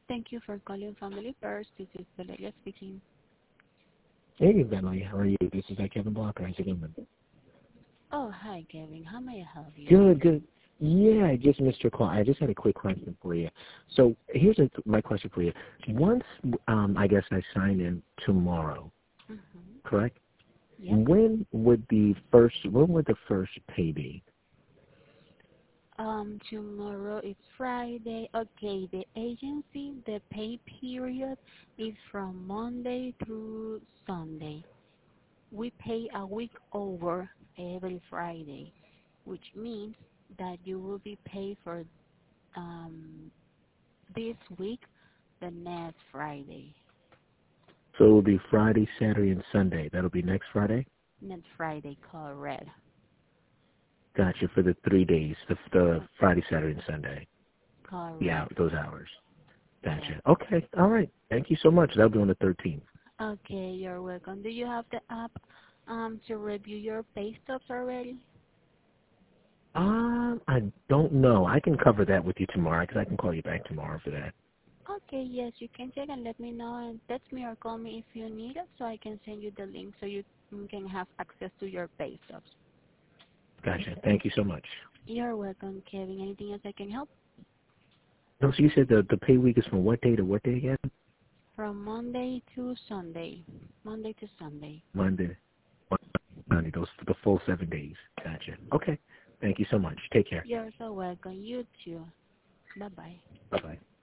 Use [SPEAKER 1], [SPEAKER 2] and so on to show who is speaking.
[SPEAKER 1] Thank you for calling Family First. This is Valeria speaking.
[SPEAKER 2] Hey, Bentley, how are you? This is Kevin Blocker. How's it going?
[SPEAKER 1] Oh, hi, Kevin. How may I help you?
[SPEAKER 2] Good, good. Yeah, I just missed your call. I just had a quick question for you. So here's my question for you. Once, I guess I sign in tomorrow, correct?
[SPEAKER 1] Yep.
[SPEAKER 2] When would the first pay be?
[SPEAKER 1] Tomorrow is Friday. Okay, the agency, the pay period is from Monday through Sunday. We pay a week over every Friday, which means that you will be paid for this week, the next Friday.
[SPEAKER 2] So it will be Friday, Saturday, and Sunday. That'll be next Friday?
[SPEAKER 1] Next Friday, correct.
[SPEAKER 2] Gotcha, for the 3 days, the Friday, Saturday, and Sunday.
[SPEAKER 1] Correct.
[SPEAKER 2] Yeah, those hours. Gotcha.
[SPEAKER 1] Yes.
[SPEAKER 2] Okay, all right. Thank you so much. That'll be on the 13th.
[SPEAKER 1] Okay, you're welcome. Do you have the app to review your pay stubs already?
[SPEAKER 2] I don't know. I can cover that with you tomorrow because I can call you back tomorrow for that.
[SPEAKER 1] Okay, yes, you can check and let me know and text me or call me if you need it so I can send you the link so you can have access to your pay stubs.
[SPEAKER 2] Gotcha. Thank you so much.
[SPEAKER 1] You're welcome, Kevin. Anything else I can help?
[SPEAKER 2] No, so you said the pay week is from what day to what day again?
[SPEAKER 1] From Monday to Sunday. Monday to Sunday.
[SPEAKER 2] Monday. Monday, those the full 7 days. Gotcha. Okay. Thank you so much. Take care.
[SPEAKER 1] You're so welcome. You too. Bye-bye.
[SPEAKER 2] Bye-bye.